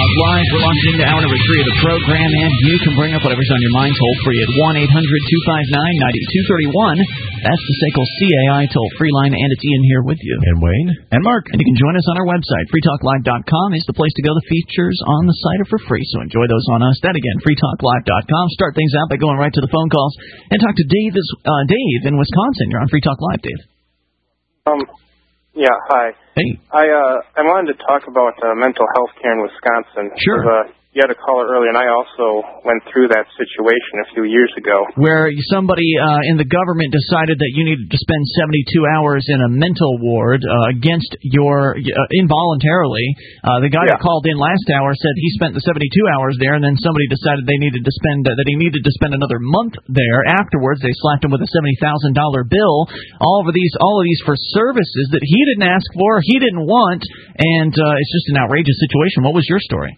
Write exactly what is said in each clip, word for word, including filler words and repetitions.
Live. We're launching into hour number three of the program, and you can bring up whatever's on your mind toll-free at one eight hundred two five nine nine two three one. That's the S A C L C A I toll-free line, and it's Ian here with you. And Wayne. And Mark. And you can join us on our website. free talk live dot com is the place to go. The features on the site are for free, so enjoy those on us. That again, free talk live dot com. Start things out by going right to the phone calls and talk to Dave, uh, Dave in Wisconsin. You're on Free Talk Live, Dave. Um... Yeah, hi. Hey. I uh, I wanted to talk about uh, mental health care in Wisconsin. Sure. Uh, you had a caller earlier, and I also went through that situation a few years ago. Where somebody uh, in the government decided that you needed to spend seventy-two hours in a mental ward uh, against your, uh, involuntarily. Uh, the guy yeah. that called in last hour said he spent the seventy-two hours there, and then somebody decided they needed to spend, uh, that he needed to spend another month there. Afterwards, they slapped him with a seventy thousand dollars bill. All of these, all of these for services that he didn't ask for, he didn't want, and uh, it's just an outrageous situation. What was your story?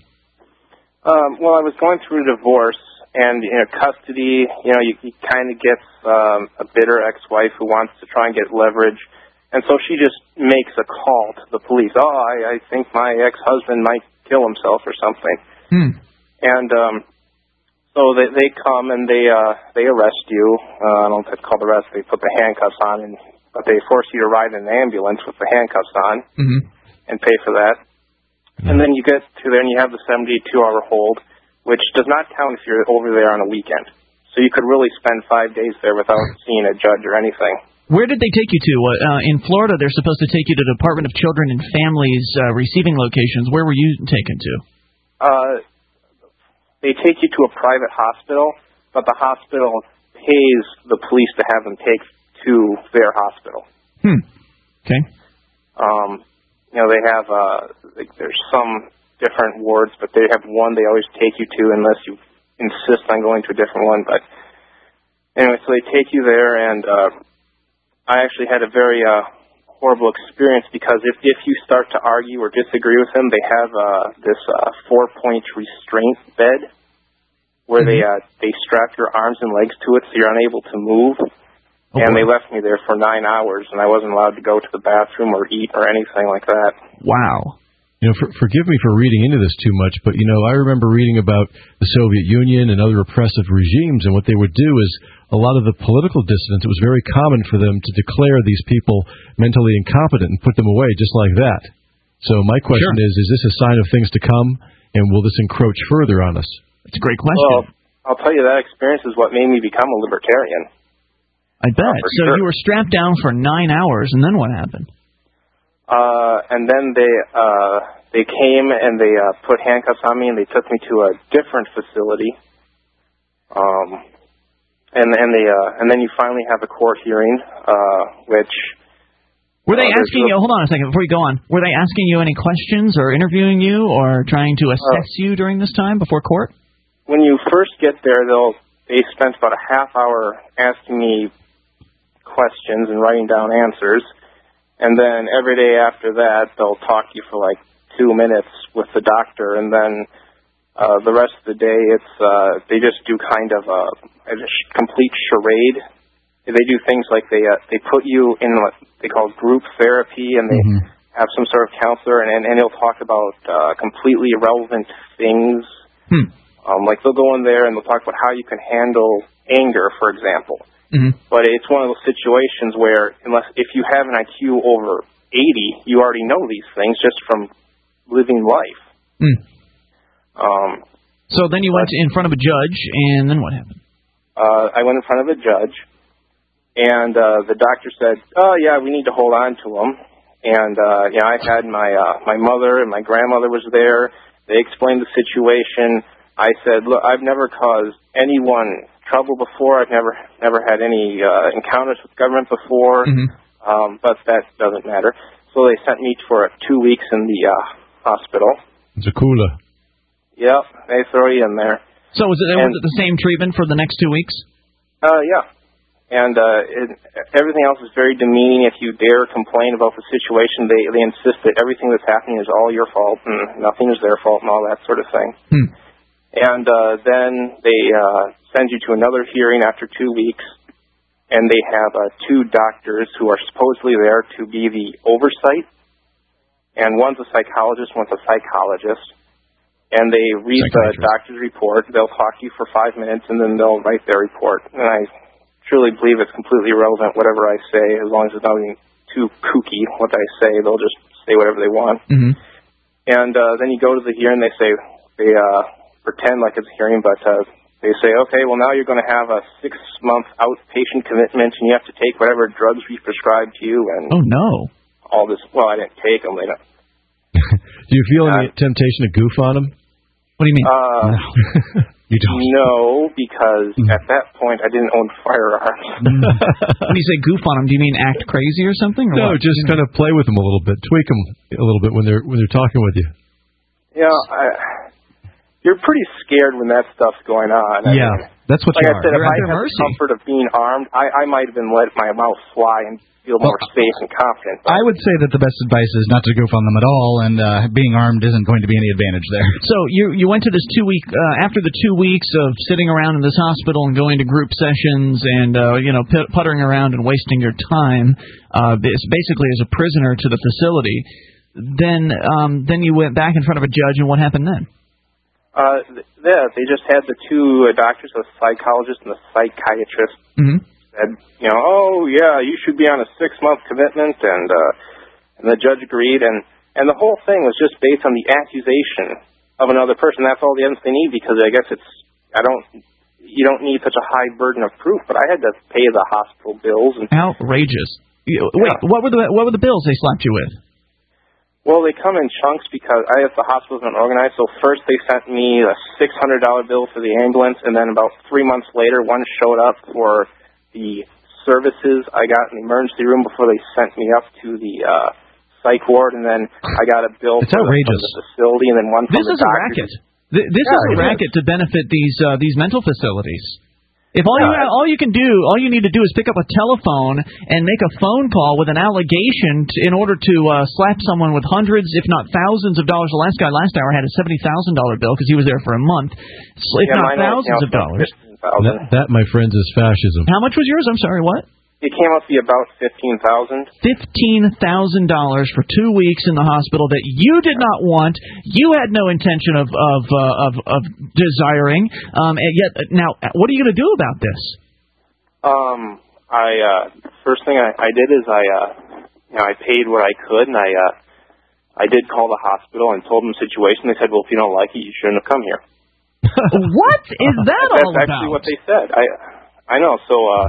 Um, well, I was going through a divorce, and, you know, custody, you know, you, you kind of gets um, a bitter ex-wife who wants to try and get leverage, and so she just makes a call to the police. Oh, I, I think my ex-husband might kill himself or something. Hmm. And um, so they, they come and they uh, they arrest you. Uh, I don't know if it's called arrest. They put the handcuffs on, and but they force you to ride in an ambulance with the handcuffs on mm-hmm. and pay for that. And then you get to there and you have the seventy-two hour hold, which does not count if you're over there on a weekend. So you could really spend five days there without seeing a judge or anything. Where did they take you to? Uh, in Florida, they're supposed to take you to the Department of Children and Families uh, receiving locations. Where were you taken to? Uh, they take you to a private hospital, but the hospital pays the police to have them take to their hospital. Hmm. Okay. Um... You know, they have, uh, like, there's some different wards, but they have one they always take you to unless you insist on going to a different one. But anyway, so they take you there, and uh, I actually had a very uh, horrible experience because if, if you start to argue or disagree with them, they have uh, this uh, four-point restraint bed where mm-hmm. they uh, they strap your arms and legs to it so you're unable to move. Oh, and boy. They left me there for nine hours, and I wasn't allowed to go to the bathroom or eat or anything like that. Wow. You know, for, forgive me for reading into this too much, but, you know, I remember reading about the Soviet Union and other oppressive regimes, and what they would do is a lot of the political dissidents, it was very common for them to declare these people mentally incompetent and put them away just like that. So my question sure. is, is this a sign of things to come, and will this encroach further on us? It's a great question. Well, I'll tell you, that experience is what made me become a libertarian. I bet. Oh, so sure. you were strapped down for nine hours, and then what happened? Uh, and then they uh, they came and they uh, put handcuffs on me, and they took me to a different facility. Um, and and they uh, and then you finally have a court hearing, uh, which were they uh, asking you? Hold on a second before you go on. Were they asking you any questions or interviewing you or trying to assess uh, you during this time before court? When you first get there, they'll they spent about a half hour asking me questions and writing down answers, and then every day after that they'll talk to you for like two minutes with the doctor, and then uh, the rest of the day it's uh, they just do kind of a, a complete charade. They do things like they uh, they put you in what they call group therapy, and they mm-hmm. have some sort of counselor, and, and, and he'll talk about uh, completely irrelevant things. Hmm. Um, like they'll go in there and they'll talk about how you can handle anger, for example. Mm-hmm. But it's one of those situations where, unless if you have an I Q over eighty, you already know these things just from living life. Mm. Um, so then you went in front of a judge, and then what happened? Uh, I went in front of a judge, and uh, the doctor said, "Oh yeah, we need to hold on to him." And uh, yeah, I had my uh, my mother and my grandmother was there. They explained the situation. I said, "Look, I've never caused anyone trouble before. I've never never had any uh, encounters with government before, mm-hmm. um, but that doesn't matter." So they sent me for two weeks in the uh, hospital. It's a cooler. Yep, they throw you in there. So was it, was it the same treatment for the next two weeks? Uh, yeah. And uh, it, everything else is very demeaning. If you dare complain about the situation, they, they insist that everything that's happening is all your fault and nothing is their fault and all that sort of thing. Hmm. And uh, then they uh, send you to another hearing after two weeks, and they have uh, two doctors who are supposedly there to be the oversight, and one's a psychologist, one's a psychologist. and they read the doctor's report. They'll talk to you for five minutes, and then they'll write their report. And I truly believe it's completely irrelevant whatever I say, as long as it's not being too kooky what I say. They'll just say whatever they want. Mm-hmm. And uh, then you go to the hearing. They say they uh, pretend like it's a hearing, but uh, they say, okay, well now you're going to have a six-month outpatient commitment, and you have to take whatever drugs we prescribed to you. And oh no! All this. Well, I didn't take them. They don't. Do you feel any uh, temptation to goof on them? What do you mean? Uh, no. You don't. No, because mm. at that point I didn't own firearms. When you say goof on them, do you mean act crazy or something? Or no, what? just kind of play with them a little bit, tweak them a little bit when they're when they're talking with you. Yeah, I, you're pretty scared when that stuff's going on. I yeah, mean, that's what like you I are. said, you're if I had the comfort of being armed, I, I might have been let my mouth fly and feel more well, safe and confident. But I would say that the best advice is not to goof on them at all, and uh, being armed isn't going to be any advantage there. So you you went to this two week uh, after the two weeks of sitting around in this hospital and going to group sessions and uh, you know put, puttering around and wasting your time, uh, basically as a prisoner to the facility. Then um, then you went back in front of a judge, and what happened then? Uh, yeah, they just had the two uh, doctors, the psychologist and the psychiatrist. Mm-hmm. Said, you know, oh yeah, you should be on a six-month commitment, and uh, and the judge agreed, and and the whole thing was just based on the accusation of another person. That's all the evidence they need, because I guess it's I don't you don't need such a high burden of proof, but I had to pay the hospital bills. And outrageous. Yeah. Wait, what were the what were the bills they slapped you with? Well, they come in chunks because I have the hospital's been organized. So first they sent me a six hundred dollar bill for the ambulance, and then about three months later, one showed up for the services I got in the emergency room before they sent me up to the uh, psych ward, and then I got a bill it's for the, from the facility, and then one from this the doctor. doctor. This is a racket. This yeah, is a racket is. to benefit these uh, these mental facilities. If all you uh, all you can do, all you need to do is pick up a telephone and make a phone call with an allegation to, in order to uh, slap someone with hundreds, if not thousands, of dollars. The last guy last hour had a seventy thousand dollar bill because he was there for a month, if yeah, not thousands of dollars. That, that, my friends, is fascism. How much was yours? I'm sorry, what? It came up to be about fifteen thousand. Fifteen thousand dollars for two weeks in the hospital that you did not want, you had no intention of of uh, of, of desiring. Um, and yet, now, what are you going to do about this? Um, I uh, first thing I, I did is I uh, you know I paid what I could, and I uh, I did call the hospital and told them the situation. They said, well, if you don't like it, you shouldn't have come here. What is that That's all about? That's actually what they said. I I know. So uh,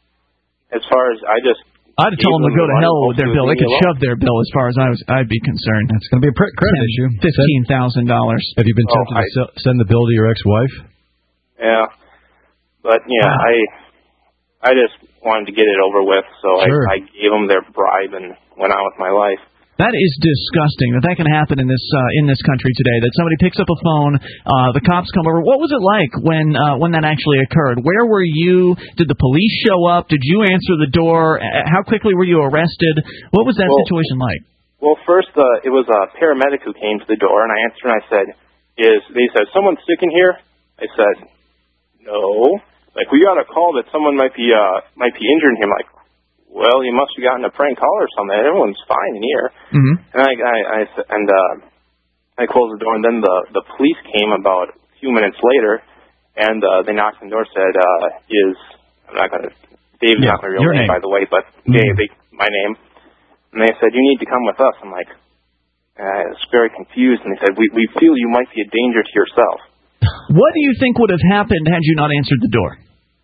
as far as I just, I'd have told them to go to hell with their bill. They could shove their bill as far as I was. I'd be concerned. It's going to be a credit issue. Fifteen thousand dollars. Have you been tempted oh, I, to send the bill to your ex-wife? Yeah, but yeah, wow. I I just wanted to get it over with, so sure. I, I gave them their bribe and went on with my life. That is disgusting that that can happen in this uh, in this country today. That somebody picks up a phone, uh, the cops come over. What was it like when uh, when that actually occurred? Where were you? Did the police show up? Did you answer the door? How quickly were you arrested? What was that well, situation like? Well, first uh, it was a paramedic who came to the door, and I answered and I said, "Is they said someone sick in here?" I said, "No." Like, we got a call that someone might be uh might be injured in here. I'm like, well, you must have gotten a prank call or something. Everyone's fine in here. Mm-hmm. And I, I, I and uh, I closed the door, and then the the police came about a few minutes later, and uh, they knocked on the door, said, uh, "Is I'm not gonna Dave's yeah, not my real name, name, by the way, but mm-hmm. Dave, they, my name." And they said, "You need to come with us." I'm like, and I was very confused, and they said, "We we feel you might be a danger to yourself." What do you think would have happened had you not answered the door?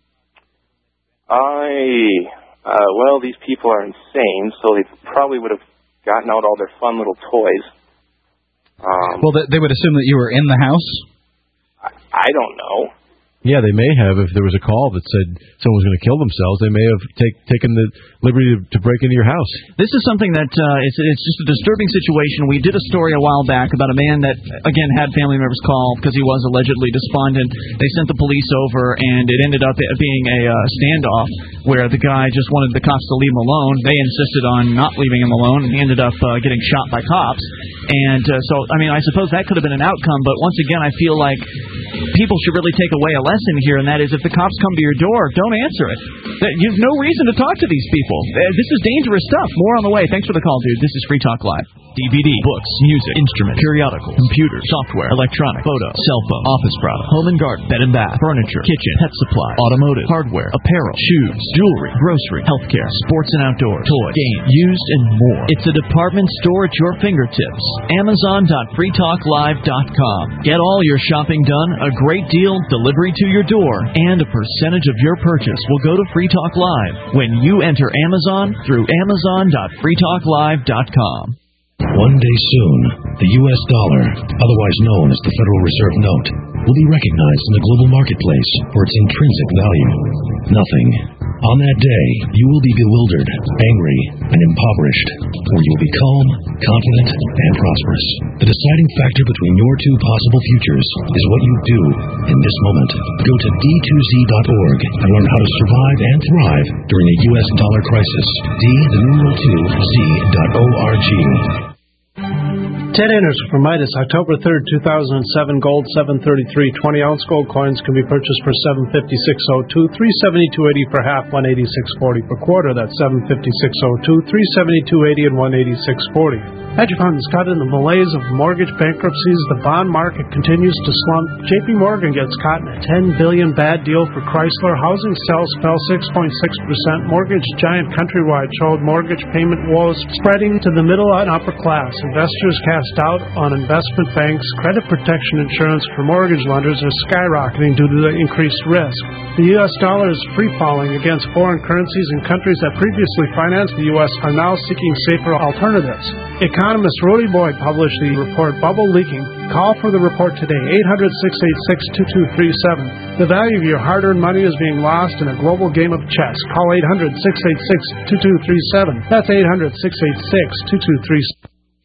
I. Uh, well, these people are insane, so they probably would have gotten out all their fun little toys. Um, well, they would assume that you were in the house? I, I don't know. Yeah, they may have. If there was a call that said someone was going to kill themselves, they may have take, taken the liberty to, to break into your house. This is something that uh, it's, it's just a disturbing situation. We did a story a while back about a man that, again, had family members call because he was allegedly despondent. They sent the police over, and it ended up being a uh, standoff where the guy just wanted the cops to leave him alone. They insisted on not leaving him alone, and he ended up uh, getting shot by cops. And uh, so, I mean, I suppose that could have been an outcome, but once again, I feel like people should really take away a lesson here, and that is if the cops come to your door, don't answer it. You have no reason to talk to these people. This is dangerous stuff. More on the way. Thanks for the call, dude. This is Free Talk Live. D V D, books, music, instruments, periodicals, computers, software, electronic, photo, cell phone, office product, home and garden, bed and bath, furniture, kitchen, pet supply, automotive, hardware, apparel, shoes, jewelry, grocery, healthcare, sports and outdoor, toys, games, used, and more. It's a department store at your fingertips. Amazon dot free talk live dot com. Get all your shopping done, a great deal, delivery to your door, and a percentage of your purchase will go to Free Talk Live when you enter Amazon through Amazon dot free talk live dot com. One day soon, the U S dollar, otherwise known as the Federal Reserve Note, will be recognized in the global marketplace for its intrinsic value. Nothing. On that day, you will be bewildered, angry, and impoverished, or you will be calm, confident, and prosperous. The deciding factor between your two possible futures is what you do in this moment. Go to D two Z dot org and learn how to survive and thrive during a U S dollar crisis. D, the numeral two, Z dot O R G. Ted Anderson from Midas, October third, two thousand seven, gold seven thirty-three. twenty-ounce gold coins can be purchased for seven fifty-six oh two, three seventy-two eighty per half, one eighty-six forty per quarter. That's seven fifty-six oh two, three seventy-two eighty, and one eighty-six forty. Hedge funds caught in the malaise of mortgage bankruptcies. The bond market continues to slump. J P Morgan gets caught in a ten billion dollars bad deal for Chrysler. Housing sales fell six point six percent. Mortgage giant Countrywide showed mortgage payment woes spreading to the middle and upper class. Investors cast doubt on investment banks. Credit protection insurance for mortgage lenders are skyrocketing due to the increased risk. The U S dollar is free-falling against foreign currencies, and countries that previously financed the U S are now seeking safer alternatives. Economist Rudy Boyd published the report Bubble Leaking. Call for the report today, eight hundred, six eight six, two two three seven. The value of your hard-earned money is being lost in a global game of chess. Call eight hundred, six eight six, two two three seven. That's eight hundred, six eight six, two two three seven.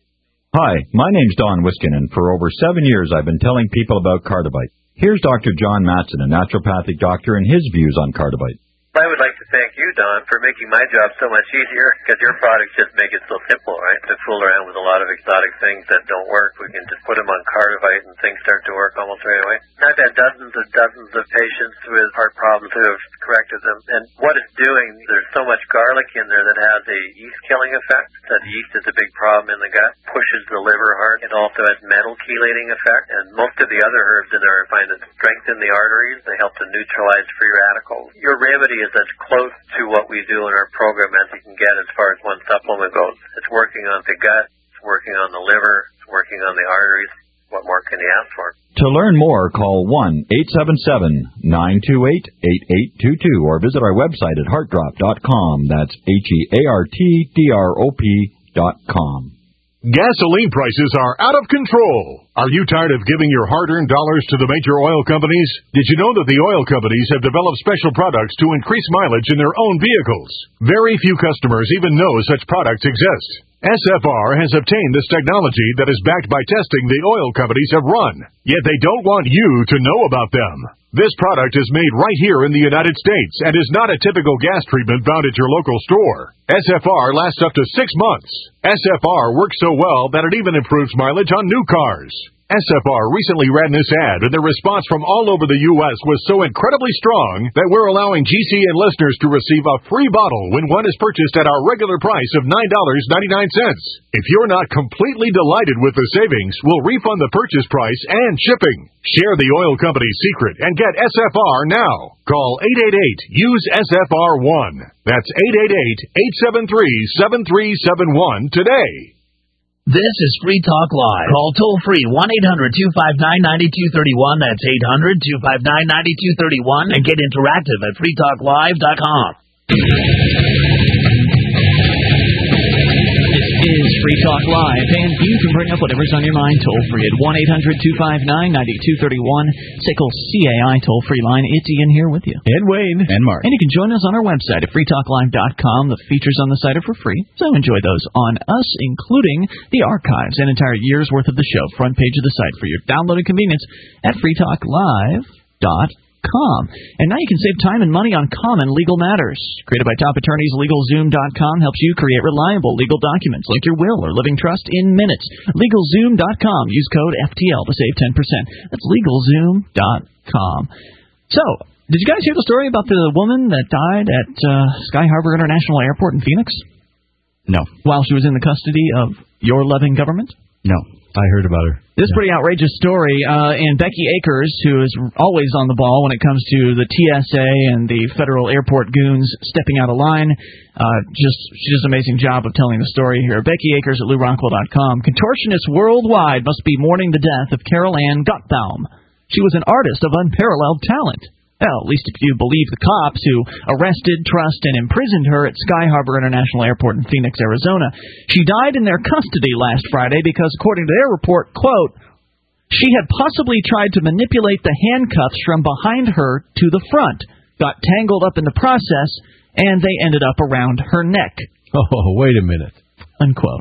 Hi, my name's Don Wiskin, and for over seven years I've been telling people about Cardivite. Here's Doctor John Matson, a naturopathic doctor, and his views on Cardivite. I would like to thank you, Don, for making my job so much easier, because your products just make it so simple, right? To fool around with a lot of exotic things that don't work, we can just put them on Cardivite and things start to work almost right away. I've had dozens and dozens of patients with heart problems who have corrected them, and what it's doing, there's so much garlic in there that has a yeast-killing effect. That yeast is a big problem in the gut, pushes the liver hard. It also has metal chelating effect, and most of the other herbs in there I find that strengthen the arteries. They help to neutralize free radicals. Your remedy is as close to what we do in our program as you can get as far as one supplement goes. It's working on the gut, it's working on the liver, it's working on the arteries. What more can you ask for? To learn more, call one eight seven seven, nine two eight, eight eight two two or visit our website at heart drop dot com. That's H E A R T D R O P dot com. Gasoline prices are out of control. Are you tired of giving your hard-earned dollars to the major oil companies? Did you know that the oil companies have developed special products to increase mileage in their own vehicles? Very few customers even know such products exist. S F R has obtained this technology that is backed by testing the oil companies have run, yet they don't want you to know about them. This product is made right here in the United States and is not a typical gas treatment found at your local store. S F R lasts up to six months. S F R works so well that it even improves mileage on new cars. S F R recently ran this ad, and the response from all over the U S was so incredibly strong that we're allowing G C N listeners to receive a free bottle when one is purchased at our regular price of nine dollars and ninety-nine cents. If you're not completely delighted with the savings, we'll refund the purchase price and shipping. Share the oil company's secret and get S F R now. Call eight eight eight, use S F R one. That's eight eight eight, eight seven three, seven three seven one today. This is Free Talk Live. Call toll-free one eight hundred, two five nine, nine two three one. That's eight hundred, two five nine, nine two three one. And get interactive at free talk live dot com. This is Free Talk Live, and you can bring up whatever's on your mind toll-free at one eight hundred, two five nine, nine two three one. S I C L C A I toll-free line. It's Ian here with you. And Wayne. And Mark. And you can join us on our website at free talk live dot com. The features on the site are for free, so enjoy those on us, including the archives, an entire year's worth of the show, front page of the site for your downloaded convenience at free talk live dot com. And now you can save time and money on common legal matters. Created by top attorneys, legal zoom dot com helps you create reliable legal documents like your will or living trust in minutes. legal zoom dot com. Use code F T L to save ten percent. That's legal zoom dot com. So, did you guys hear the story about the woman that died at uh, Sky Harbor International Airport in Phoenix? No. While she was in the custody of your loving government? No. I heard about her. This pretty outrageous story, uh, and Becky Akers, who is always on the ball when it comes to the T S A and the federal airport goons stepping out of line, uh, just she does an amazing job of telling the story here. Becky Akers at Lou Rockwell dot com. Contortionists worldwide must be mourning the death of Carol Ann Gottbaum. She was an artist of unparalleled talent. Well, at least if you believe the cops who arrested, trussed, and imprisoned her at Sky Harbor International Airport in Phoenix, Arizona. She died in their custody last Friday because, according to their report, quote, she had possibly tried to manipulate the handcuffs from behind her to the front, got tangled up in the process, and they ended up around her neck. Oh, wait a minute. Unquote.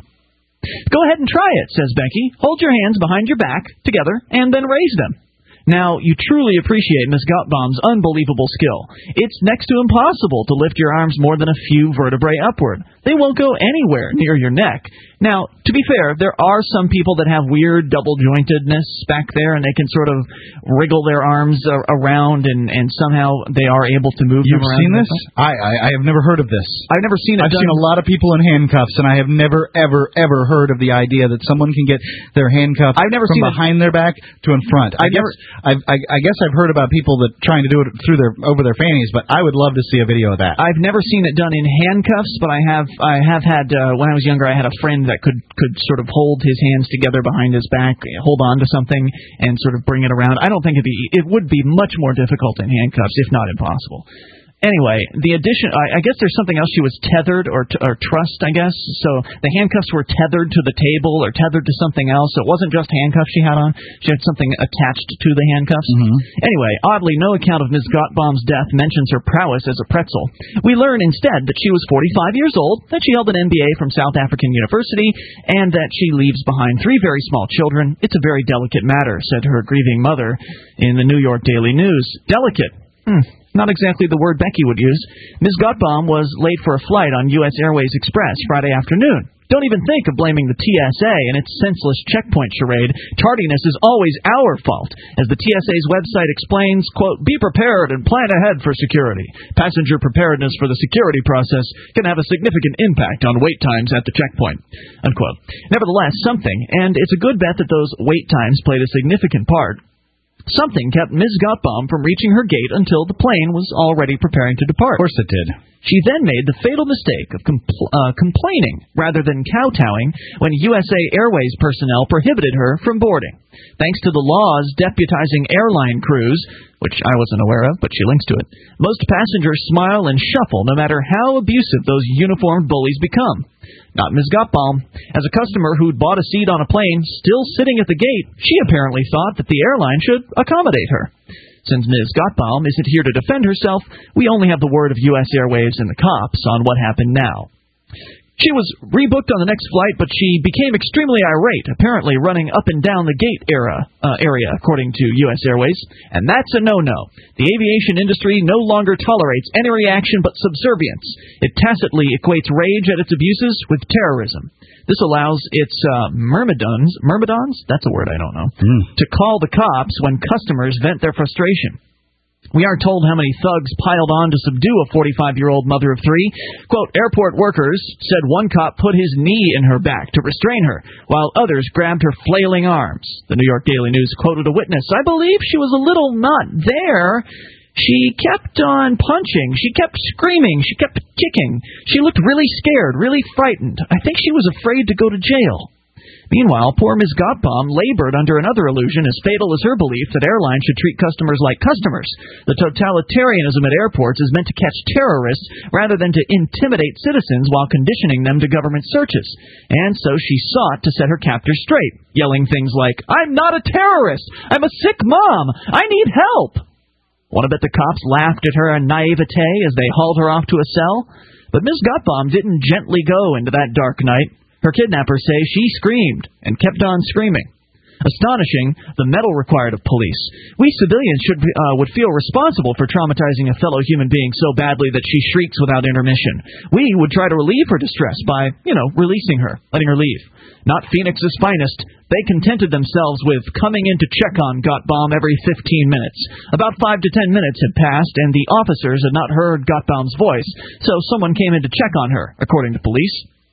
Go ahead and try it, says Becky. Hold your hands behind your back together and then raise them. Now, you truly appreciate Miss Gottbaum's unbelievable skill. It's next to impossible to lift your arms more than a few vertebrae upward. They won't go anywhere near your neck. Now, to be fair, there are some people that have weird double-jointedness back there, and they can sort of wriggle their arms uh, around, and, and somehow they are able to move You've them around. You've seen this? I, I I have never heard of this. I've never seen it I've done. seen a lot of people in handcuffs, and I have never, ever, ever heard of the idea that someone can get their handcuffs I've never from seen behind it. their back to in front. I I've guess never... I've, I, I guess I've heard about people that trying to do it through their over their fannies, but I would love to see a video of that. I've never seen it done in handcuffs, but I have I have had uh, when I was younger, I had a friend that could could sort of hold his hands together behind his back, hold on to something, and sort of bring it around. I don't think it'd be it would be much more difficult in handcuffs, if not impossible. Anyway, the addition, I, I guess there's something else. She was tethered or t- or trussed, I guess. So the handcuffs were tethered to the table or tethered to something else. So it wasn't just handcuffs she had on. She had something attached to the handcuffs. Mm-hmm. Anyway, oddly, no account of Miz Gottbaum's death mentions her prowess as a pretzel. We learn instead that she was forty-five years old, that she held an M B A from South African University, and that she leaves behind three very small children. It's a very delicate matter, said her grieving mother in the New York Daily News. Delicate. Hmm. Not exactly the word Becky would use. Miz Gottbaum was late for a flight on U S Airways Express Friday afternoon. Don't even think of blaming the T S A and its senseless checkpoint charade. Tardiness is always our fault. As the T S A's website explains, quote, be prepared and plan ahead for security. Passenger preparedness for the security process can have a significant impact on wait times at the checkpoint, unquote. Nevertheless, something, and it's a good bet that those wait times played a significant part. Something kept Miz Gottbaum from reaching her gate until the plane was already preparing to depart. Of course it did. She then made the fatal mistake of compl- uh, complaining rather than kowtowing when U S A Airways personnel prohibited her from boarding. Thanks to the laws deputizing airline crews, which I wasn't aware of, but she links to it, most passengers smile and shuffle no matter how abusive those uniformed bullies become. Not Miz Gottbaum. As a customer who'd bought a seat on a plane, still sitting at the gate, she apparently thought that the airline should accommodate her. Since Miz Gottbaum isn't here to defend herself, we only have the word of U S Airways and the cops on what happened now. She was rebooked on the next flight, but she became extremely irate, apparently running up and down the gate era, uh, area, according to U S Airways. And that's a no-no. The aviation industry no longer tolerates any reaction but subservience. It tacitly equates rage at its abuses with terrorism. This allows its uh, myrmidons, myrmidons, that's a word I don't know, mm. to call the cops when customers vent their frustration. We aren't told how many thugs piled on to subdue a forty-five-year-old mother of three. Quote, airport workers said one cop put his knee in her back to restrain her, while others grabbed her flailing arms. The New York Daily News quoted a witness. I believe she was a little not there. She kept on punching. She kept screaming. She kept kicking. She looked really scared, really frightened. I think she was afraid to go to jail. Meanwhile, poor Miz Gottbaum labored under another illusion as fatal as her belief that airlines should treat customers like customers. The totalitarianism at airports is meant to catch terrorists rather than to intimidate citizens while conditioning them to government searches. And so she sought to set her captors straight, yelling things like, I'm not a terrorist! I'm a sick mom! I need help! Want to bet the cops laughed at her naivete as they hauled her off to a cell? But Miz Gottbaum didn't gently go into that dark night. Her kidnappers say she screamed and kept on screaming. Astonishing, the mettle required of police. We civilians should uh, would feel responsible for traumatizing a fellow human being so badly that she shrieks without intermission. We would try to relieve her distress by, you know, releasing her, letting her leave. Not Phoenix's finest. They contented themselves with coming in to check on Gottbaum every fifteen minutes. About five to ten minutes had passed, and the officers had not heard Gottbaum's voice, so someone came in to check on her, according to police.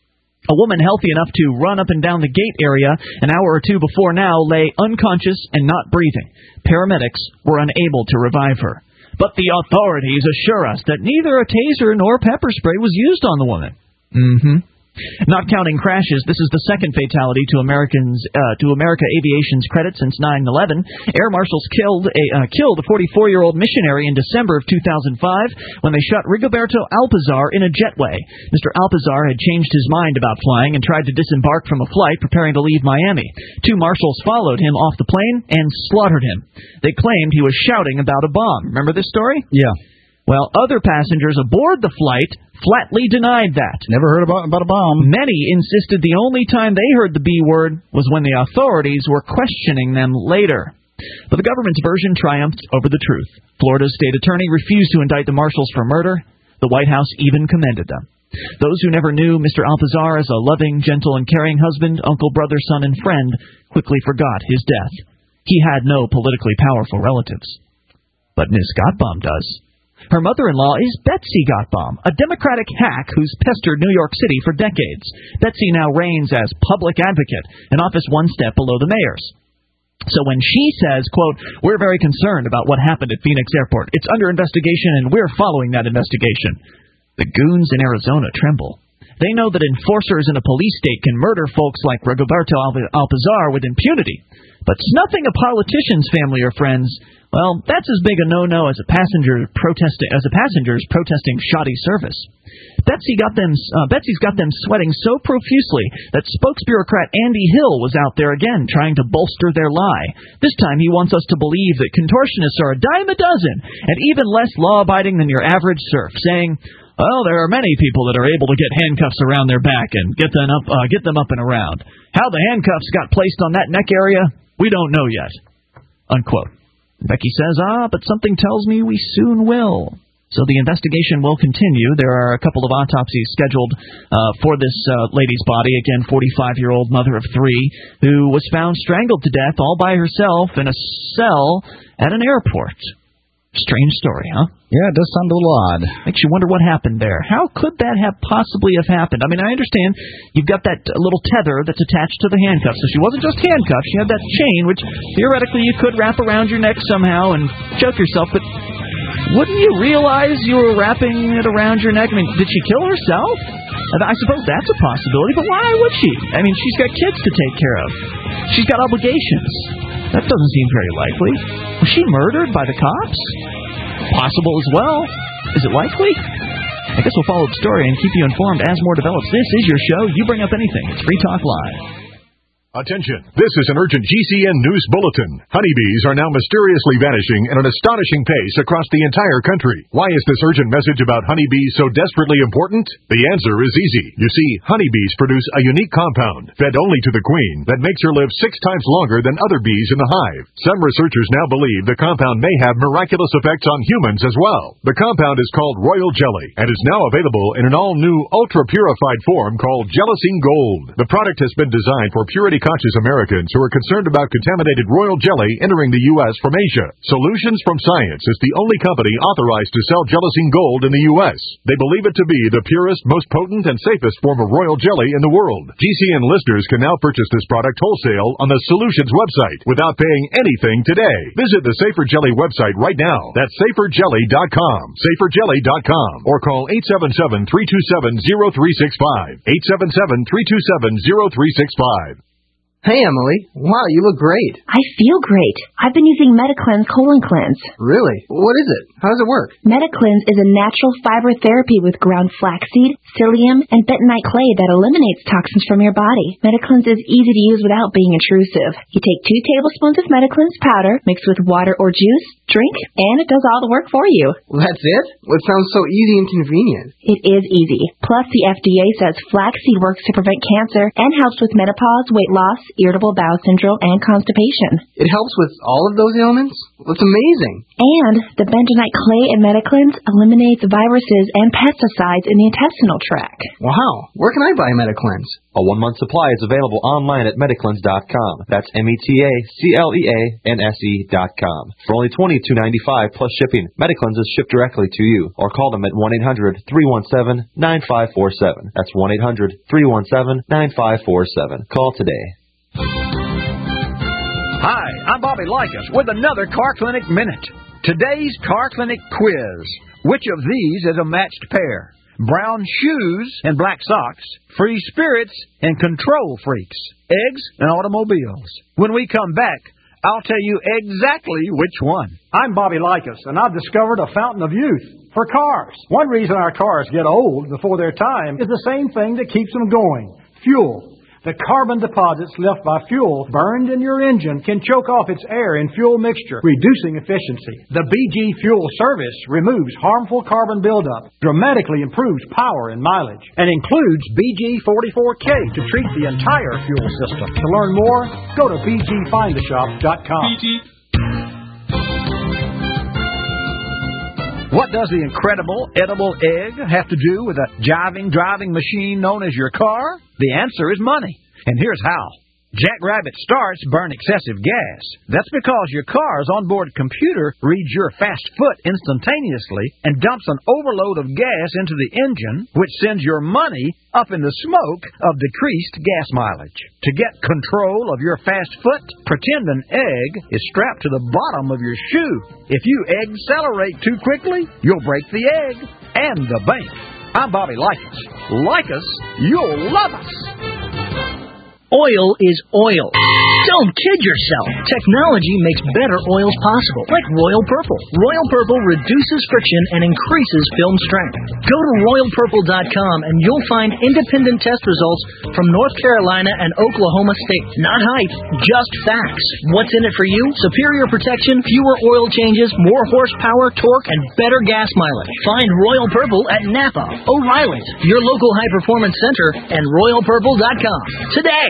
A woman healthy enough to run up and down the gate area an hour or two before now lay unconscious and not breathing. Paramedics were unable to revive her. But the authorities assure us that neither a taser nor pepper spray was used on the woman. Mm-hmm. Not counting crashes, this is the second fatality to Americans uh, to America Aviation's credit since nine eleven. Air marshals killed a uh, killed a forty-four-year-old missionary in December of two thousand five when they shot Rigoberto Alpizar in a jetway. Mister Alpizar had changed his mind about flying and tried to disembark from a flight preparing to leave Miami. Two marshals followed him off the plane and slaughtered him. They claimed he was shouting about a bomb. Remember this story? Yeah. Well, other passengers aboard the flight flatly denied that. Never heard about, about a bomb. Many insisted the only time they heard the B word was when the authorities were questioning them later. But the government's version triumphed over the truth. Florida's state attorney refused to indict the marshals for murder. The White House even commended them. Those who never knew Mister Alpizar as a loving, gentle, and caring husband, uncle, brother, son, and friend quickly forgot his death. He had no politically powerful relatives. But Miss Gottbaum does. Her mother-in-law is Betsy Gottbaum, a Democratic hack who's pestered New York City for decades. Betsy now reigns as public advocate, an office one step below the mayor's. So when she says, quote, "We're very concerned about what happened at Phoenix Airport. It's under investigation, and we're following that investigation," the goons in Arizona tremble. They know that enforcers in a police state can murder folks like Rigoberto Alpizar with impunity. But snuffing a politician's family or friends, well, that's as big a no-no as a passenger protesting as a passenger's protesting shoddy service. Betsy got them. Uh, Betsy's got them sweating so profusely that spokesbureaucrat Andy Hill was out there again trying to bolster their lie. This time he wants us to believe that contortionists are a dime a dozen and even less law-abiding than your average serf, saying, "Well, there are many people that are able to get handcuffs around their back and get them up, uh, get them up and around. How the handcuffs got placed on that neck area, we don't know yet." Unquote. Becky says, ah, but something tells me we soon will. So the investigation will continue. There are a couple of autopsies scheduled uh, for this uh, lady's body. Again, forty-five-year-old mother of three who was found strangled to death all by herself in a cell at an airport. Strange story, huh? Yeah, it does sound a little odd. Makes you wonder what happened there. How could that have possibly have happened? I mean, I understand you've got that little tether that's attached to the handcuffs. So she wasn't just handcuffed. She had that chain, which theoretically you could wrap around your neck somehow and choke yourself. But wouldn't you realize you were wrapping it around your neck? I mean, did she kill herself? I suppose that's a possibility, but why would she? I mean, she's got kids to take care of. She's got obligations. That doesn't seem very likely. Was she murdered by the cops? Possible as well. Is it likely? I guess we'll follow the story and keep you informed as more develops. This is your show. You bring up anything. It's Free Talk Live. Attention. This is an urgent G C N news bulletin. Honeybees are now mysteriously vanishing at an astonishing pace across the entire country. Why is this urgent message about honeybees so desperately important? The answer is easy. You see, honeybees produce a unique compound, fed only to the queen, that makes her live six times longer than other bees in the hive. Some researchers now believe the compound may have miraculous effects on humans as well. The compound is called Royal Jelly and is now available in an all-new, ultra-purified form called Jellicine Gold. The product has been designed for purity conscious Americans who are concerned about contaminated royal jelly entering the U S from Asia. Solutions from Science is the only company authorized to sell Jellicine Gold in the U S. They believe it to be the purest, most potent, and safest form of royal jelly in the world. G C N listeners can now purchase this product wholesale on the Solutions website without paying anything today. Visit the Safer Jelly website right now. That's safer jelly dot com. safer jelly dot com. Or call eight seven seven, three two seven, zero three six five. eight seven seven, three two seven, zero three six five. Hey, Emily. Wow, you look great. I feel great. I've been using MetaCleanse Colon Cleanse. Really? What is it? How does it work? MetaCleanse is a natural fiber therapy with ground flaxseed, psyllium, and bentonite clay that eliminates toxins from your body. MetaCleanse is easy to use without being intrusive. You take two tablespoons of MetaCleanse powder, mix with water or juice, drink, and it does all the work for you. Well, that's it? Well, it sounds so easy and convenient. It is easy. Plus, the F D A says flaxseed works to prevent cancer and helps with menopause, weight loss, irritable bowel syndrome, and constipation. It helps with all of those ailments? That's amazing. And the bentonite clay in Metacleanse eliminates viruses and pesticides in the intestinal tract. Wow. Where can I buy Metacleanse? A one-month supply is available online at Metacleanse dot com. That's M E T A C L E A N S E dot com. For only twenty-two ninety-five plus shipping, Metacleanse is shipped directly to you. Or call them at one eight hundred three one seven nine five four seven. That's one eight hundred three one seven nine five four seven. Call today. Hi, I'm Bobby Likas with another Car Clinic Minute. Today's Car Clinic quiz. Which of these is a matched pair? Brown shoes and black socks, free spirits and control freaks, eggs and automobiles. When we come back, I'll tell you exactly which one. I'm Bobby Likas, and I've discovered a fountain of youth for cars. One reason our cars get old before their time is the same thing that keeps them going: fuel. The carbon deposits left by fuel burned in your engine can choke off its air and fuel mixture, reducing efficiency. The B G Fuel Service removes harmful carbon buildup, dramatically improves power and mileage, and includes B G forty-four K to treat the entire fuel system. To learn more, go to b g find a shop dot com. What does the incredible edible egg have to do with a jiving driving machine known as your car? The answer is money. And here's how. Jackrabbit starts burn excessive gas. That's because your car's onboard computer reads your fast foot instantaneously and dumps an overload of gas into the engine, which sends your money up in the smoke of decreased gas mileage. To get control of your fast foot, pretend an egg is strapped to the bottom of your shoe. If you accelerate too quickly, you'll break the egg and the bank. I'm Bobby Likas. Like us, you'll love us. Oil is oil. Don't kid yourself. Technology makes better oils possible, like Royal Purple. Royal Purple reduces friction and increases film strength. Go to royal purple dot com and you'll find independent test results from North Carolina and Oklahoma State. Not hype, just facts. What's in it for you? Superior protection, fewer oil changes, more horsepower, torque, and better gas mileage. Find Royal Purple at Napa, O'Reilly's, your local high-performance center, and royal purple dot com today.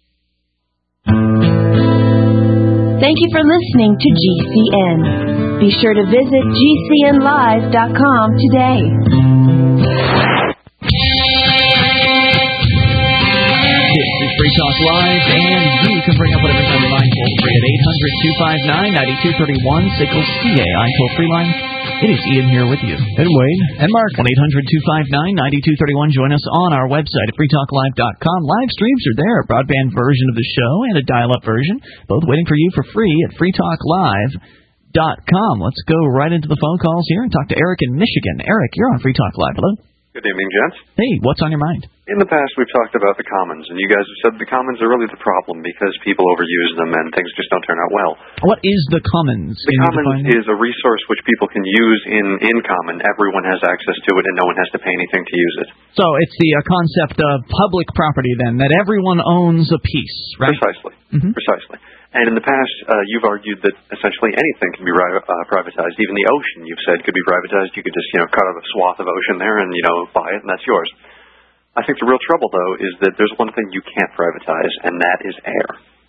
Thank you for listening to G C N. Be sure to visit g c n live dot com today. This is Free Talk Live, and you can bring up whatever's on your mind toll-free at eight hundred two five nine nine two three one, S I C L C A I toll-free line. It is Ian here with you. And Wayne. And Mark. one eight hundred two five nine nine two three one. Join us on our website at free talk live dot com. Live streams are there, a broadband version of the show and a dial-up version, both waiting for you for free at free talk live dot com. Let's go right into the phone calls here and talk to Eric in Michigan. Eric, you're on Free Talk Live. Hello. Good evening, gents. Hey, what's on your mind? In the past, we've talked about the commons, and you guys have said the commons are really the problem because people overuse them and things just don't turn out well. What is the commons? The commons is a resource which people can use in, in common. Everyone has access to it, and no one has to pay anything to use it. So it's the uh, concept of public property, then, that everyone owns a piece, right? Precisely. Mm-hmm. Precisely. And in the past, uh, you've argued that essentially anything can be ri- uh, privatized. Even the ocean, you've said, could be privatized. You could just, you know, cut out a swath of ocean there and, you know, buy it, and that's yours. I think the real trouble, though, is that there's one thing you can't privatize, and that is air.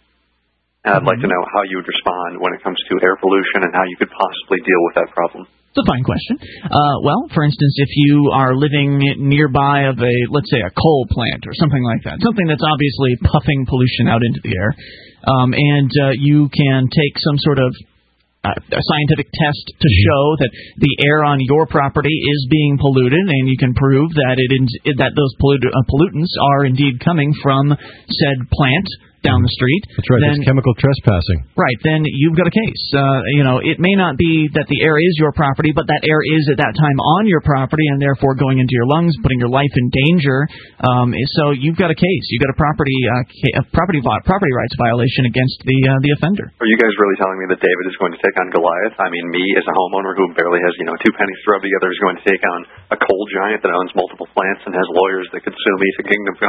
And I'd mm-hmm. like to know how you would respond when it comes to air pollution and how you could possibly deal with that problem. It's a fine question. Uh, well, for instance, if you are living nearby of a, let's say, a coal plant or something like that, something that's obviously puffing pollution out into the air, um, and uh, you can take some sort of uh, a scientific test to show that the air on your property is being polluted, and you can prove that it in, that those pollut- uh, pollutants are indeed coming from said plant down the street. That's right. Then, it's chemical trespassing. Right. Then you've got a case. Uh, you know, it may not be that the air is your property, but that air is at that time on your property and therefore going into your lungs, putting your life in danger. Um, so you've got a case. You've got a property uh, a property property rights violation against the uh, the offender. Are you guys really telling me that David is going to take on Goliath? I mean, me as a homeowner who barely has, you know, two pennies to rub together is going to take on a coal giant that owns multiple plants and has lawyers that could sue me to kingdom come.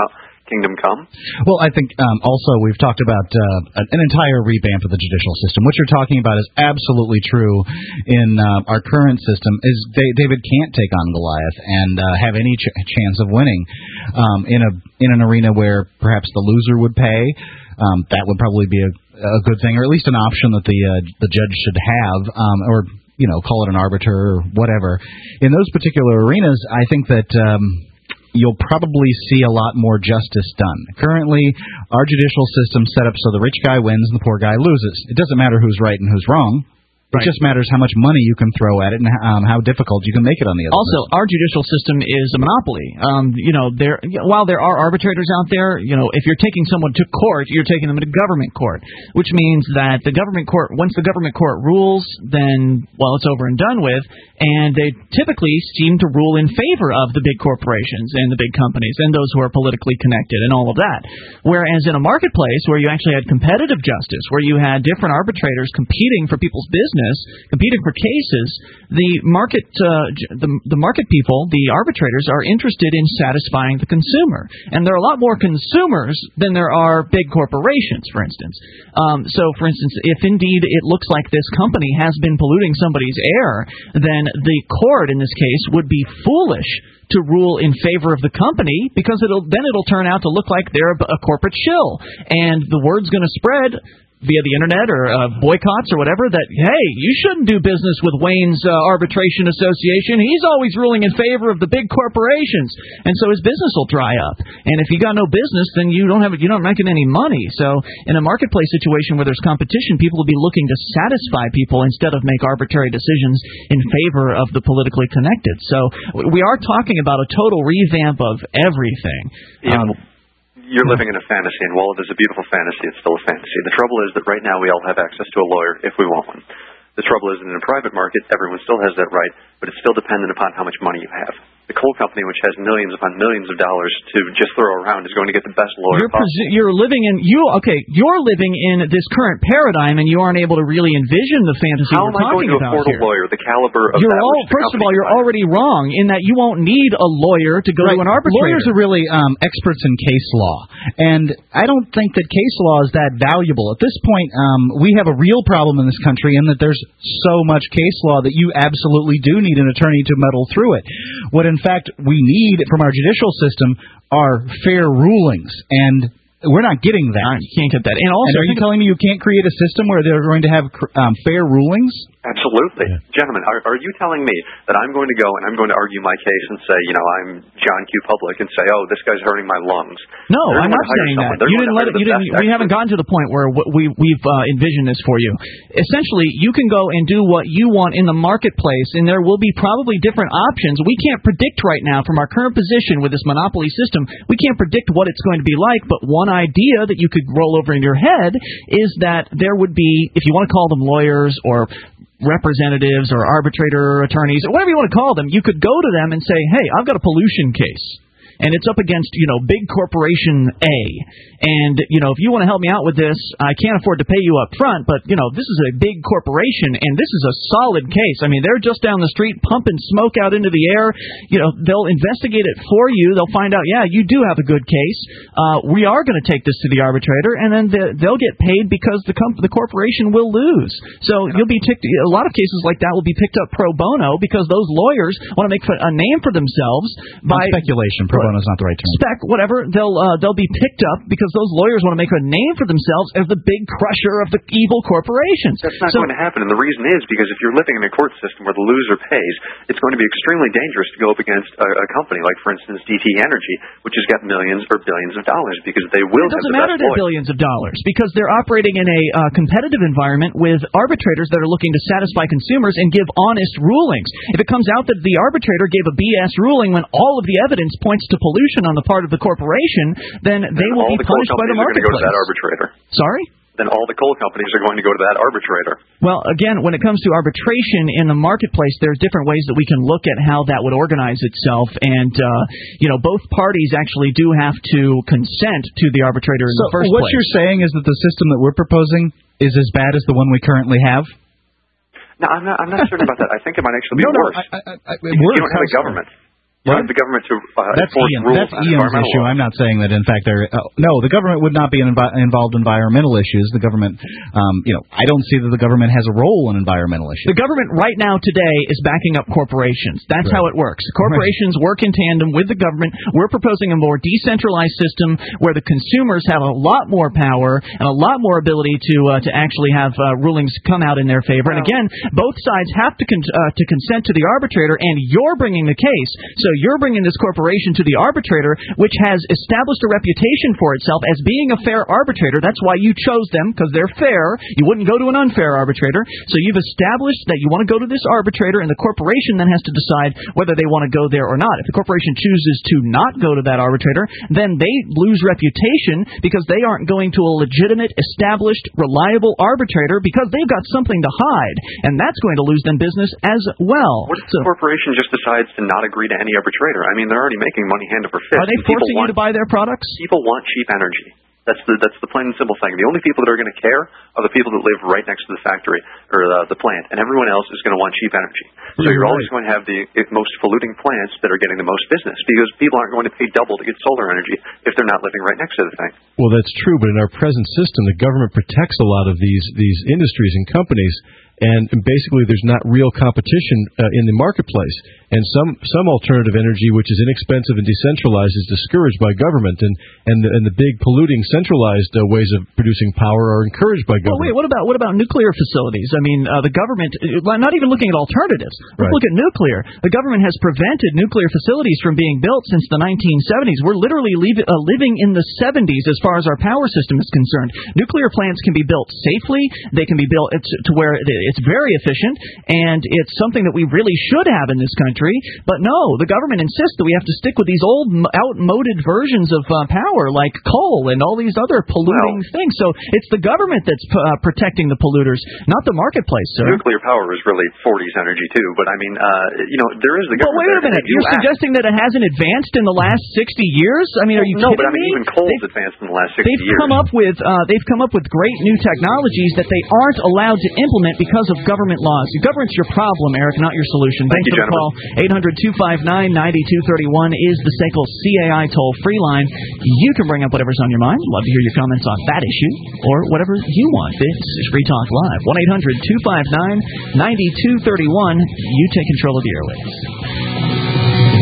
kingdom come? Well, I think um, also we've talked about uh, an entire revamp of the judicial system. What you're talking about is absolutely true in uh, our current system. Is David can't take on Goliath and uh, have any ch- chance of winning um, in a in an arena where perhaps the loser would pay. Um, that would probably be a, a good thing, or at least an option that the uh, the judge should have, um, or you know, call it an arbiter or whatever. In those particular arenas, I think that. Um, You'll probably see a lot more justice done. Currently, our judicial system's set up so the rich guy wins and the poor guy loses. It doesn't matter who's right and who's wrong. It Right. just matters how much money you can throw at it and um, how difficult you can make it on the other Also, person. our judicial system is a monopoly. Um, you know, there while there are arbitrators out there, you know, if you're taking someone to court, you're taking them to government court, which means that the government court, once the government court rules, then well, it's over and done with, and they typically seem to rule in favor of the big corporations and the big companies and those who are politically connected and all of that. Whereas in a marketplace where you actually had competitive justice, where you had different arbitrators competing for people's business, competing for cases, the market uh, the, the market people, the arbitrators, are interested in satisfying the consumer. And there are a lot more consumers than there are big corporations, for instance. Um, so, for instance, if indeed it looks like this company has been polluting somebody's air, then the court in this case would be foolish to rule in favor of the company, because it'll then it'll turn out to look like they're a, a corporate shill, and the word's going to spread via the internet or uh, boycotts or whatever that, hey, you shouldn't do business with Wayne's uh, Arbitration Association. He's always ruling in favor of the big corporations, and so his business will dry up. And if you got no business, then you don't have you're not making any money. So in a marketplace situation where there's competition, people will be looking to satisfy people instead of make arbitrary decisions in favor of the politically connected. So we are talking about a total revamp of everything. Yeah. Um, You're living in a fantasy, and while it is a beautiful fantasy, it's still a fantasy. The trouble is that right now we all have access to a lawyer if we want one. The trouble is that in a private market, everyone still has that right, but it's still dependent upon how much money you have. The coal company, which has millions upon millions of dollars to just throw around, is going to get the best lawyer You're, possible. presu- you're living in you okay. You're living in this current paradigm, and you aren't able to really envision the fantasy How we're am I talking going to about afford here. a lawyer the caliber of You're that all, which the first of all, company you're already wrong in that you won't need a lawyer to go Right. to an arbitrator. Lawyers are really um, experts in case law, and I don't think that case law is that valuable. At this point, um, we have a real problem in this country in that there's so much case law that you absolutely do need an attorney to muddle through it. What, in fact, we need from our judicial system are fair rulings, and we're not getting that. You can't get that. And also, and are you telling me you can't create a system where they're going to have um, fair rulings? Absolutely. Yeah. Gentlemen, are, are you telling me that I'm going to go and I'm going to argue my case and say, you know, I'm John Q. Public and say, oh, this guy's hurting my lungs? No, They're I'm not saying that. You didn't let it, you didn't, we haven't gotten to the point where we, we've uh, envisioned this for you. Essentially, you can go and do what you want in the marketplace, and there will be probably different options. We can't predict right now from our current position with this monopoly system, we can't predict what it's going to be like, but one idea that you could roll over in your head is that there would be, if you want to call them lawyers or representatives or arbitrator attorneys, or whatever you want to call them, you could go to them and say, hey, I've got a pollution case, and it's up against, you know, big corporation A. And, you know, if you want to help me out with this, I can't afford to pay you up front, but, you know, this is a big corporation, and this is a solid case. I mean, they're just down the street pumping smoke out into the air. You know, they'll investigate it for you. They'll find out, yeah, you do have a good case. Uh, we are going to take this to the arbitrator, and then the, they'll get paid because the comp- the corporation will lose. So you'll be ticked. A lot of cases like that will be picked up pro bono because those lawyers want to make a name for themselves by Not speculation. Pro bono is not the right term. Spec, whatever. They'll uh, they'll be picked up because those lawyers want to make a name for themselves as the big crusher of the evil corporations. That's not so, going to happen, and the reason is because if you're living in a court system where the loser pays, it's going to be extremely dangerous to go up against a, a company like, for instance, D T Energy, which has got millions or billions of dollars because they will it have doesn't the matter best they're billions of dollars because they're operating in a uh, competitive environment with arbitrators that are looking to satisfy consumers and give honest rulings. If it comes out that the arbitrator gave a B S ruling when all of the evidence points to pollution on the part of the corporation, then they then will all be the coal punished by the companies are going to go to marketplace. that arbitrator. Sorry? Then all the coal companies are going to go to that arbitrator. Well, again, when it comes to arbitration in the marketplace, there's different ways that we can look at how that would organize itself. And, uh, you know, both parties actually do have to consent to the arbitrator in so the first what place. What you're saying is that the system that we're proposing is as bad as the one we currently have? No, I'm not, I'm not certain about that. I think it might actually be no, no, worse. I, I, I, you don't have a government. You want the government to uh, That's enforce Ian, rules that's on Ian's environmental issue. law. I'm not saying that, in fact, they're... Uh, no, the government would not be invi- involved in environmental issues. The government, um, you know, I don't see that the government has a role in environmental issues. The government right now today is backing up corporations. That's Right. how it works. Corporations work in tandem with the government. We're proposing a more decentralized system where the consumers have a lot more power and a lot more ability to uh, to actually have uh, rulings come out in their favor. And again, both sides have to con- uh, to consent to the arbitrator, and you're bringing the case. So you're bringing this corporation to the arbitrator, which has established a reputation for itself as being a fair arbitrator. That's why you chose them, because they're fair. You wouldn't go to an unfair arbitrator. So you've established that you want to go to this arbitrator, and the corporation then has to decide whether they want to go there or not. If the corporation chooses to not go to that arbitrator, then they lose reputation because they aren't going to a legitimate, established, reliable arbitrator because they've got something to hide, and that's going to lose them business as well. What if the corporation just decides to not agree to any arbitrator? I mean, they're already making money hand over fist. Are they and people forcing you want, to buy their products? People want cheap energy. That's the that's the plain and simple thing. The only people that are going to care are the people that live right next to the factory or the, the plant, and everyone else is going to want cheap energy. So you're always going to have the most polluting plants that are getting the most business because people aren't going to pay double to get solar energy if they're not living right next to the thing. Well, that's true, but in our present system, the government protects a lot of these these industries and companies, and basically there's not real competition uh, in the marketplace. And some some alternative energy, which is inexpensive and decentralized, is discouraged by government, and and the, and the big polluting centralized uh, ways of producing power are encouraged by Well, government. wait, what about what about nuclear facilities? I mean, uh, the government, uh, not even looking at alternatives. Let's Right. look at nuclear. The government has prevented nuclear facilities from being built since the nineteen seventies. We're literally leave, uh, living in the seventies as far as our power system is concerned. Nuclear plants can be built safely. They can be built it's, to where it, it's very efficient, and it's something that we really should have in this country. But no, the government insists that we have to stick with these old, outmoded versions of uh, power, like coal and all these other polluting Well, things. So it's the government that's p- uh, protecting the polluters, not the marketplace, sir. Nuclear power is really forties energy too, but I mean, uh, you know, there is the But government. wait a there, and minute, they do you're act. suggesting that it hasn't advanced in the last sixty years? I mean, are you no, kidding but I mean, me? even coal's They've- advanced in the last sixty They've years. come up with uh, they've come up with great new technologies that they aren't allowed to implement because of government laws. Your government's your problem, Eric, not your solution. Thank Thanks you, for the call. eight hundred two five nine nine two three one is the S A C L C A I toll-free line. You can bring up whatever's on your mind. Love to hear your comments on that issue or whatever you want. This is Free Talk Live. one eight hundred two five nine nine two three one. You take control of the airwaves.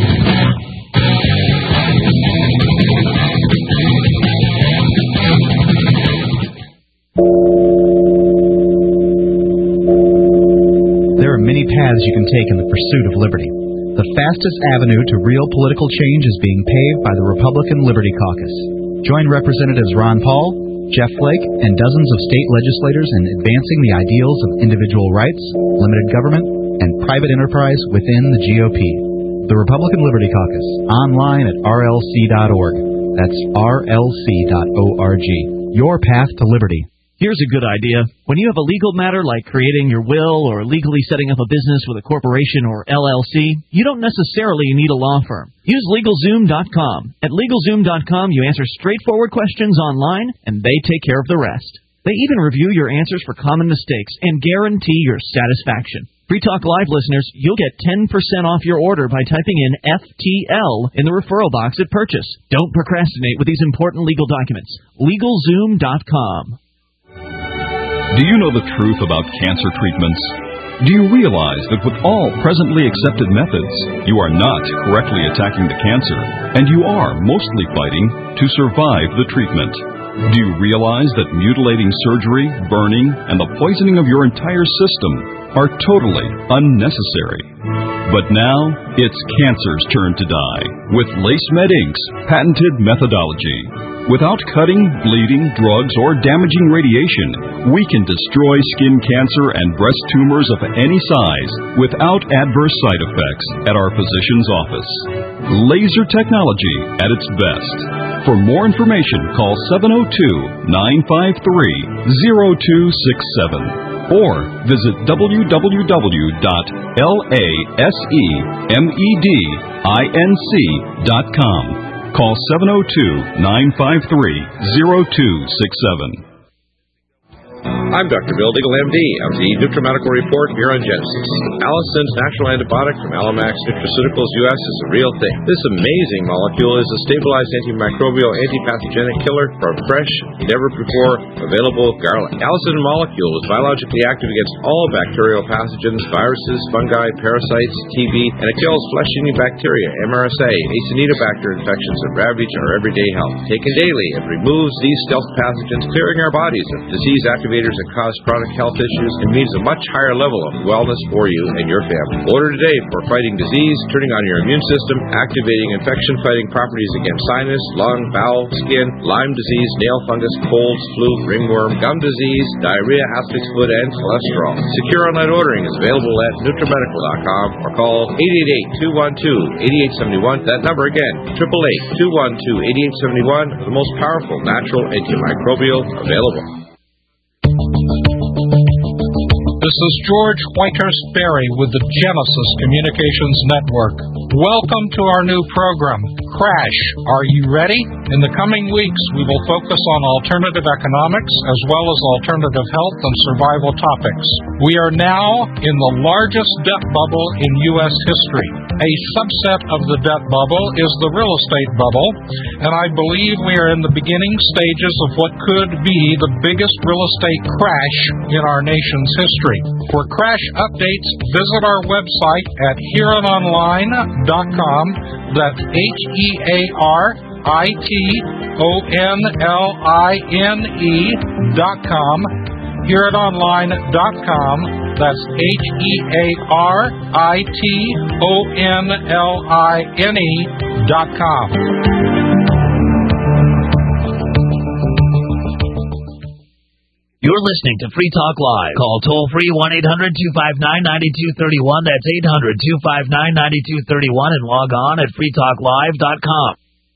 There are many paths you can take in the pursuit of liberty. The fastest avenue to real political change is being paved by the Republican Liberty Caucus. Join Representatives Ron Paul, Jeff Flake, and dozens of state legislators in advancing the ideals of individual rights, limited government, and private enterprise within the G O P. The Republican Liberty Caucus, online at R L C dot org. That's R L C dot org. Your path to liberty. Here's a good idea. When you have a legal matter like creating your will or legally setting up a business with a corporation or L L C, you don't necessarily need a law firm. Use LegalZoom dot com. At LegalZoom dot com, you answer straightforward questions online, and they take care of the rest. They even review your answers for common mistakes and guarantee your satisfaction. Free Talk Live listeners, you'll get ten percent off your order by typing in F T L in the referral box at purchase. Don't procrastinate with these important legal documents. LegalZoom dot com. Do you know the truth about cancer treatments? Do you realize that with all presently accepted methods, you are not correctly attacking the cancer, and you are mostly fighting to survive the treatment? Do you realize that mutilating surgery, burning, and the poisoning of your entire system are totally unnecessary? But now, it's cancer's turn to die with LaceMed Incorporated's patented methodology. Without cutting, bleeding, drugs, or damaging radiation, we can destroy skin cancer and breast tumors of any size without adverse side effects at our physician's office. Laser technology at its best. For more information, call seven oh two, nine five three, oh two six seven or visit w w w dot lasemedinc dot com. Call seven oh two, nine five three, oh two six seven. I'm Doctor Bill Deagle, M D, of the NutriMedical Report here on Genesis. Allison's natural antibiotic from Alamax Nutraceuticals U S is a real thing. This amazing molecule is a stabilized antimicrobial, antipathogenic killer from fresh, never-before available garlic. Allison molecule is biologically active against all bacterial pathogens, viruses, fungi, parasites, T B, and it kills flesh-eating bacteria, M R S A, Acinetobacter infections that ravage our everyday health. Taken daily, it removes these stealth pathogens, clearing our bodies of disease activators that cause chronic health issues, and means a much higher level of wellness for you and your family. Order today for fighting disease, turning on your immune system, activating infection-fighting properties against sinus, lung, bowel, skin, Lyme disease, nail fungus, colds, flu, ringworm, gum disease, diarrhea, athlete's foot, and cholesterol. Secure online ordering is available at NutriMedical dot com or call eight eight eight, two one two, eight eight seven one. That number again, eight eight eight, two one two, eight eight seven one, the most powerful natural antimicrobial available. This is George Whitehurst Berry with the Genesis Communications Network. Welcome to our new program, Crash. Are you ready? In the coming weeks, we will focus on alternative economics as well as alternative health and survival topics. We are now in the largest debt bubble in U S history. A subset of the debt bubble is the real estate bubble, and I believe we are in the beginning stages of what could be the biggest real estate crash in our nation's history. For crash updates, visit our website at hearin online dot com. That's H E A R I T O N L I N E dot com. hearin online dot com. That's H E A R I T O N L I N E dot com. You're listening to Free Talk Live. Call toll-free one eight hundred two five nine nine two three one. That's eight hundred two five nine nine two three one, and log on at free talk live dot com.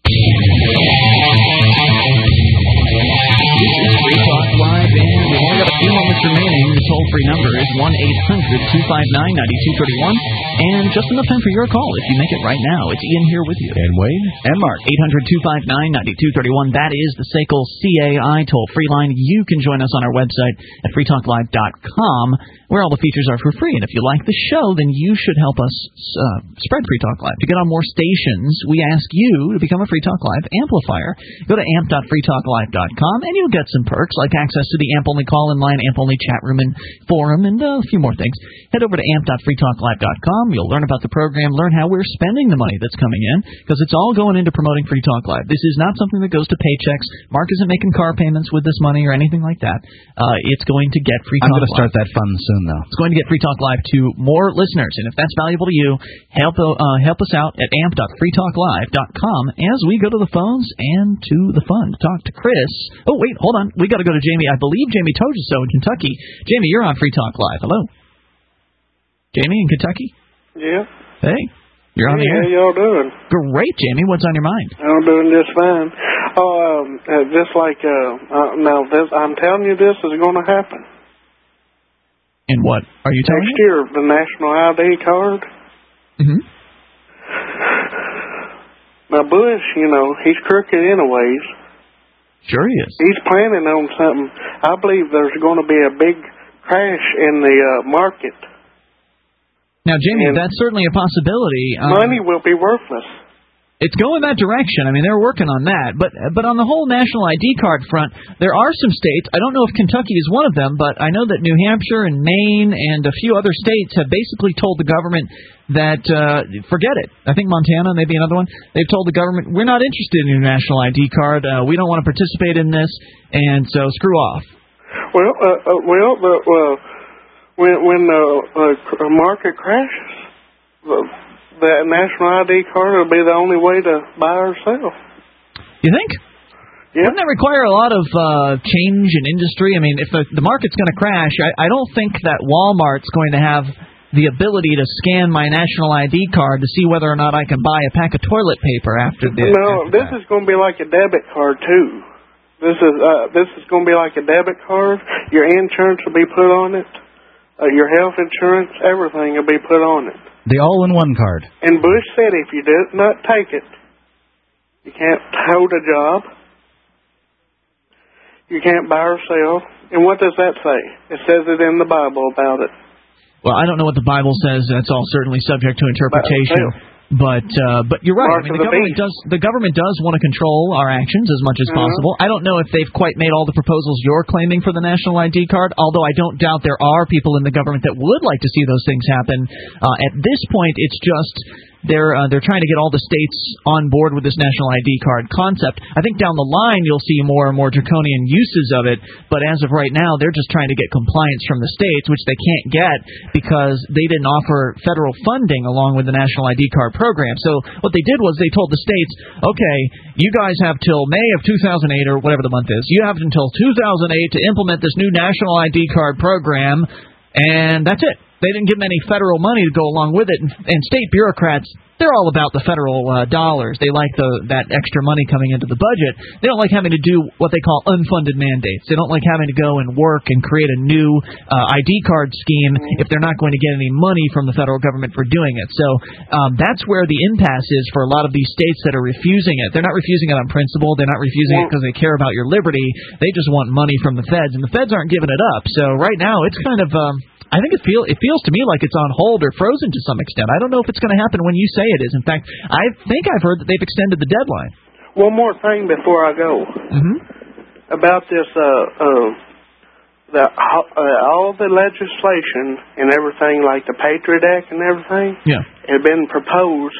This is Free Talk Live, and we've only got a few moments remaining. The toll-free number is one eight hundred two five nine nine two three one, and just enough time for your call if you make it right now. It's Ian here with you. And Wayne. And Mark. eight hundred two five nine nine two three one. That is the S A C L C A I toll-free line. You can join us on our website at free talk live dot com, where all the features are for free. And if you like the show, then you should help us uh, spread Free Talk Live. To get on more stations, we ask you to become a Free Talk Live amplifier. Go to amp dot free talk live dot com, and you'll get some perks like access to the AMP-only call-in line, AMP-only chat room and forum, and uh, a few more things. Head over to amp dot free talk live dot com. You'll learn about the program, learn how we're spending the money that's coming in, because it's all going into promoting Free Talk Live. This is not something that goes to paychecks. Mark isn't making car payments with this money or anything like that. Uh, it's going to get Free Talk Live. I'm going to start that fund soon, though. It's going to get Free Talk Live to more listeners, and if that's valuable to you, help uh, help us out at amp dot free talk live dot com as we go to the phones and to the fun. Talk to Chris. Oh, wait, hold on. We got to go to Jamie. I believe Jamie told you so in Kentucky. Jamie, you're on Free Talk Live. Hello. Jamie in Kentucky? Yeah. Hey, you're on hey, the air. How y'all doing? Great, Jamie. What's on your mind? I'm doing just fine. Oh, um, uh, just like, uh, uh, now, this, I'm telling you this is going to happen. And what are you telling Next year, the national I D card. Mm-hmm. Now, Bush, you know, he's crooked anyways. Sure he is. He's planning on something. I believe there's going to be a big crash in the uh, market. Now, Jamie, And that's certainly a possibility. Um, money will be worthless. It's going that direction. I mean, they're working on that. But but on the whole national I D card front, there are some states. I don't know if Kentucky is one of them, but I know that New Hampshire and Maine and a few other states have basically told the government that uh, forget it. I think Montana, maybe another one. They've told the government, we're not interested in your national I D card. Uh, we don't want to participate in this, and so screw off. Well, uh, uh, well, the, uh, when when the uh, market crashes, the, that national I D card will be the only way to buy or sell. You think? Yeah. Wouldn't that require a lot of uh, change in industry? I mean, if the, the market's going to crash, I, I don't think that Walmart's going to have the ability to scan my national I D card to see whether or not I can buy a pack of toilet paper after this. No, this is going to be like a debit card too. This is uh, this is going to be like a debit card. Your insurance will be put on it. Uh, your health insurance, everything will be put on it. The all-in-one card. And Bush said if you do not take it, you can't hold a job. You can't buy or sell. And what does that say? It says it in the Bible about it. Well, I don't know what the Bible says. That's all certainly subject to interpretation. But uh, but you're right. I mean, the government does the government does want to control our actions as much as Uh-huh. possible. I don't know if they've quite made all the proposals you're claiming for the national I D card, although I don't doubt there are people in the government that would like to see those things happen. Uh, at this point, it's just they're uh, they're trying to get all the states on board with this national I D card concept. I think down the line you'll see more and more draconian uses of it, but as of right now, they're just trying to get compliance from the states, which they can't get because they didn't offer federal funding along with the national I D card program. So what they did was they told the states, okay, you guys have till May of two thousand eight or whatever the month is. You have until two thousand eight to implement this new national I D card program, and that's it. They didn't give them any federal money to go along with it, and, and state bureaucrats, they're all about the federal uh, dollars. They like the that extra money coming into the budget. They don't like having to do what they call unfunded mandates. They don't like having to go and work and create a new uh, I D card scheme if they're not going to get any money from the federal government for doing it. So um, that's where the impasse is for a lot of these states that are refusing it. They're not refusing it on principle. They're not refusing it because they care about your liberty. They just want money from the feds, and the feds aren't giving it up. So right now it's kind of... Um, I think it feel it feels to me like it's on hold or frozen to some extent. I don't know if it's going to happen when you say it is. In fact, I think I've heard that they've extended the deadline. One more thing before I go. Mm-hmm. About this, uh, uh, the, uh, all the legislation and everything, like the Patriot Act and everything, yeah, had been proposed.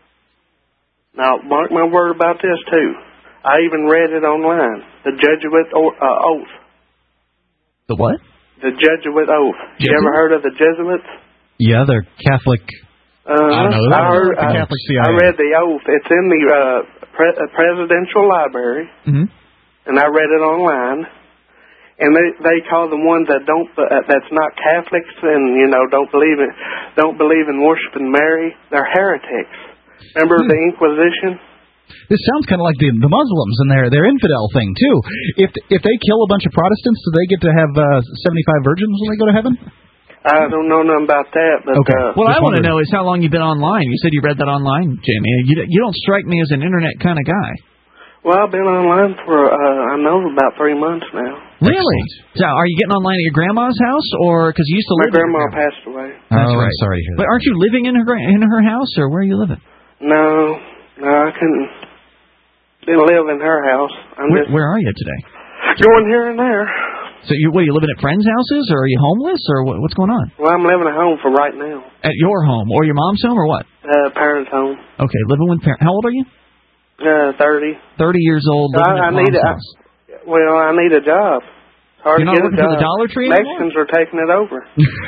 Now, mark my word about this, too. I even read it online. The Jesuit o- uh, Oath. The what? The Jesuit Oath. You Jesuit? ever heard of the Jesuits? Yeah, they're Catholic. Uh, I don't know. I, heard, the I, Catholic C I A. I read the oath. It's in the uh, pre- uh, presidential library, mm-hmm. and I read it online. And they they call the ones that don't uh, that's not Catholics and you know don't believe in don't believe in worshiping Mary. They're heretics. Remember Hmm. the Inquisition? This sounds kind of like the the Muslims and their their infidel thing too. If if they kill a bunch of Protestants, do they get to have uh, seventy-five virgins when they go to heaven? I don't know nothing about that, but Okay. uh, Well, I want to know is how long you've been online. You said you read that online, Jamie. You you don't strike me as an internet kind of guy. well, I've been online for uh, I know about three months now. Really? So, are you getting online at your grandma's house, or because you used to My live? with your grandma grandma? passed away. That's Oh, right. I'm sorry to hear But aren't you living in her gra- in her house, or where are you living? No, no, I couldn't. Didn't live in her house. I'm Where, just where are you today? going here and there. So you what? Are you living at friends' houses, or are you homeless, or what, what's going on? Well, I'm living at home for right now. At your home, or your mom's home, or what? Uh, parents' home. Okay, living with parents. How old are you? Uh, thirty. Thirty years old, living I, I at mom's need a, house. well, I need a job. It's hard You're to not get working a for job. the Dollar Tree anymore? Mexicans are taking it over.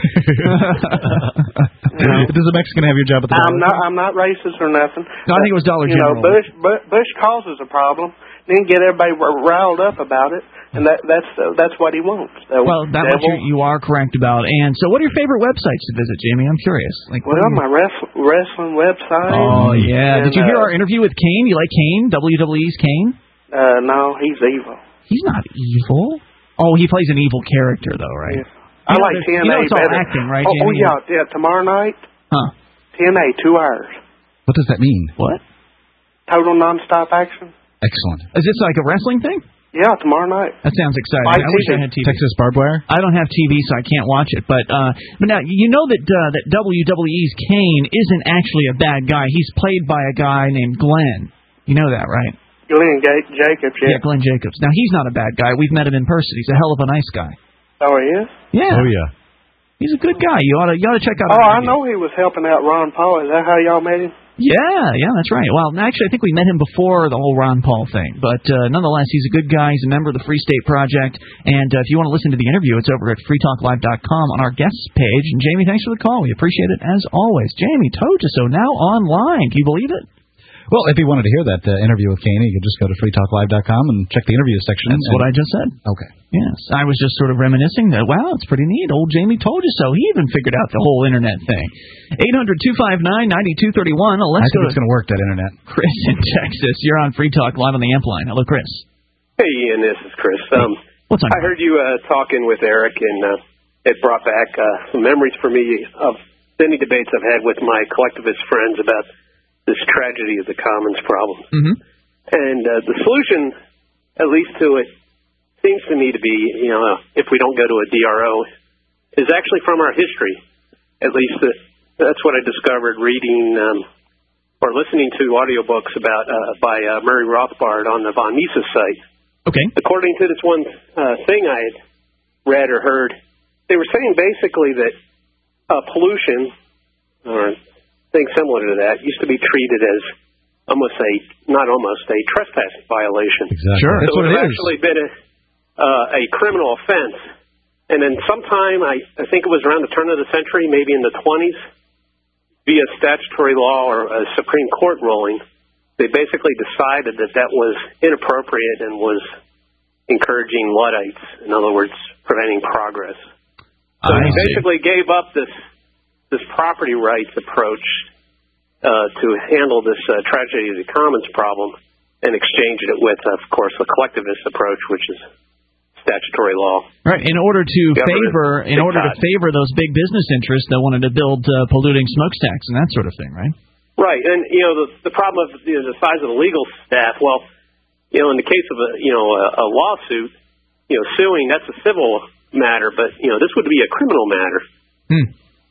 Does a Mexican have your job at the I'm Dollar not. I'm not racist or nothing. No, I think it was Dollar you General. know, Bush, Bush, Bush causes a problem, then get everybody r- riled up about it, and that that's uh, that's what he wants. That Well, that much devil. you, you are correct about. And so, what are your favorite websites to visit, Jamie? I'm curious. Like, what Well, are your- my wrestling, wrestling website. Oh yeah. and, Did you hear uh, our interview with Kane? You like Kane? W W E's Kane? Uh, no, he's evil. He's not evil. Oh, he plays an evil character, though, right? I You know, like there's- T N A you know it's all better. acting, right, Oh, oh Jamie? yeah, yeah. Tomorrow night, Huh? T N A, two hours, What does that mean? What? total nonstop action. Excellent. Is this like a wrestling thing? Yeah, tomorrow night. That sounds exciting. Fight I wish T V. I had T V. Texas barbed wire? I don't have T V, so I can't watch it. But uh, but now you know that uh, that W W E's Kane isn't actually a bad guy. He's played by a guy named Glenn. You know that, right? Glenn Ga- Jacobs, yeah. Yeah, Glenn Jacobs. Now he's not a bad guy. We've met him in person. He's a hell of a nice guy. Oh, he is? Yeah. Oh yeah. He's a good guy. You ought to you ought to check out. Oh, our I interview. know he was helping out Ron Paul. Is that how y'all met him? Yeah, yeah, that's right. Well, actually, I think we met him before the whole Ron Paul thing. But uh, nonetheless, he's a good guy. He's a member of the Free State Project. And uh, if you want to listen to the interview, it's over at free talk live dot com on our guests page. And Jamie, thanks for the call. We appreciate it as always. Jamie Tojiso now online. Can you believe it? Well, if you wanted to hear that uh, interview with Kane, you could just go to free talk live dot com and check the interview section. That's and, what I just said. Okay. Yes, I was just sort of reminiscing that, wow, it's pretty neat. Old Jamie told you so. He even figured out the whole internet thing. eight hundred two five nine nine two three one. Let's I go think to it's going to work, that internet. Chris in Texas. You're on Free Talk Live on the Amp Line. Hello, Chris. Hey, Ian, this is Chris. Um, What's on? I heard you uh, talking with Eric, and uh, it brought back uh, some memories for me of many debates I've had with my collectivist friends about this tragedy of the commons problem. Mm-hmm. And uh, the solution, at least to it, seems to me to be, you know, if we don't go to a D R O, is actually from our history. At least the, that's what I discovered reading um, or listening to audiobooks about uh, by uh, Murray Rothbard on the Von Mises site. Okay. According to this one uh, thing I had read or heard, they were saying basically that uh, pollution or things similar to that used to be treated as almost a, not almost, a trespass violation. Exactly. Sure. So That's what it it had is. actually been a, uh, a criminal offense. And then sometime, I, I think it was around the turn of the century, maybe in the twenties, via statutory law or a Supreme Court ruling, they basically decided that that was inappropriate and was encouraging Luddites, in other words, preventing progress. So I he see. basically gave up this this property rights approach uh, to handle this uh, tragedy of the commons problem and exchanged it with, of course, the collectivist approach, which is statutory law. Right. In order to Government favor, in order to diktat. favor those big business interests that wanted to build uh, polluting smokestacks and that sort of thing, right? Right, and you know the the problem of you know, the size of the legal staff. Well, you know, in the case of a you know a, a lawsuit, you know, suing, that's a civil matter, but you know this would be a criminal matter. Hmm.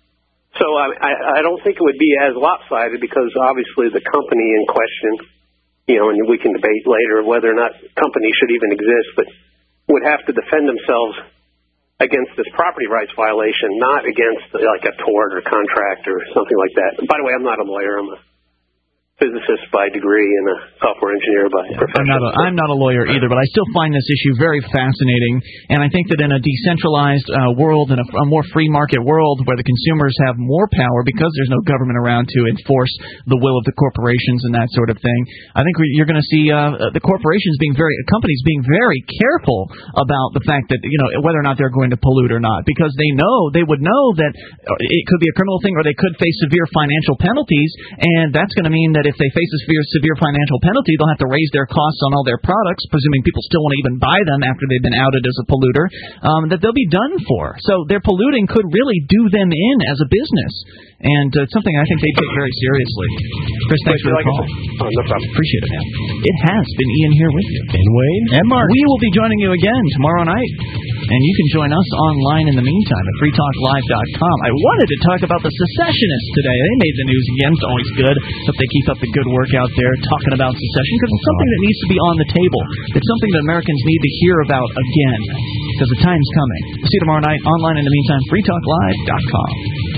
So I, I I don't think it would be as lopsided because obviously the company in question, you know, and we can debate later whether or not companies should even exist, but would have to defend themselves against this property rights violation, not against like a tort or contract or something like that. By the way, I'm not a lawyer. I'm a physicist by degree and a software engineer by profession. I'm not a, I'm not a lawyer either, but I still find this issue very fascinating. And I think that in a decentralized uh, world, in a, a more free market world where the consumers have more power because there's no government around to enforce the will of the corporations and that sort of thing, I think we, you're going to see uh, the corporations being very, companies being very careful about the fact that, you know, whether or not they're going to pollute or not, because they know, they would know that it could be a criminal thing or they could face severe financial penalties, and that's going to mean that if they face a severe, severe financial penalty, they'll have to raise their costs on all their products, presuming people still want to even buy them after they've been outed as a polluter, um, that they'll be done for. So their polluting could really do them in as a business. And uh, it's something I think they take very seriously. Chris, thanks for the call. Oh, no problem. Appreciate it, man. It has been Ian here with you. And Wayne. And Mark. We will be joining you again tomorrow night. And you can join us online in the meantime at free talk live dot com. I wanted to talk about the secessionists today. They made the news again. It's always good. Hope they keep up the good work out there talking about secession, because it's something that needs to be on the table. It's something that Americans need to hear about again, because the time's coming. We'll see you tomorrow night online in the meantime, free talk live dot com.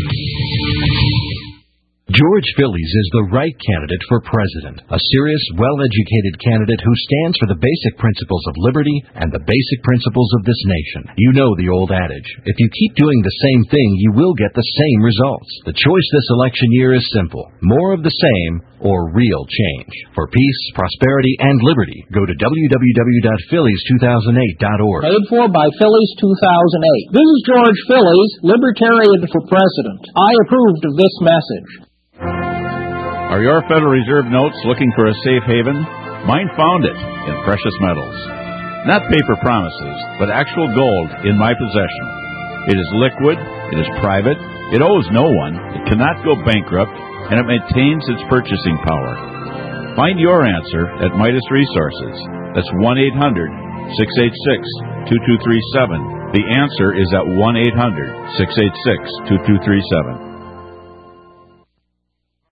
George Phillies is the right candidate for president. A serious, well-educated candidate who stands for the basic principles of liberty and the basic principles of this nation. You know the old adage, if you keep doing the same thing, you will get the same results. The choice this election year is simple. More of the same or real change. For peace, prosperity, and liberty, go to w w w dot phillies two thousand eight dot org. Paid for by Phillies two thousand eight. This is George Phillies, Libertarian for President. I approved of this message. Are your Federal Reserve notes looking for a safe haven? Mine found it in precious metals. Not paper promises, but actual gold in my possession. It is liquid, it is private, it owes no one, it cannot go bankrupt, and it maintains its purchasing power. Find your answer at Midas Resources. That's one eight hundred six eight six two two three seven. The answer is at one eight hundred six eight six two two three seven.